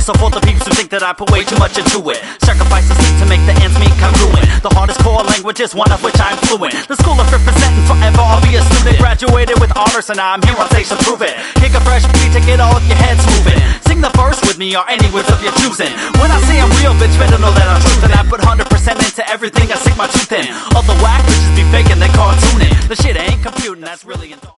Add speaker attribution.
Speaker 1: also for the peeps who think that I put way too much into it. Sacrifice the sleep to make the ends meet congruent. The hardest core language is one of which I'm fluent. The school of representing forever, I'll be a student. Graduated with honors and I'm here on stage to prove it. Kick a fresh beat to get all of your heads moving. Sing the verse with me or any words of your choosing. When I say I'm real, bitch, better know that I'm true. And I put 100% into everything I sink my tooth in. All the whack bitches be faking, they cartooning. The shit ain't computing, that's really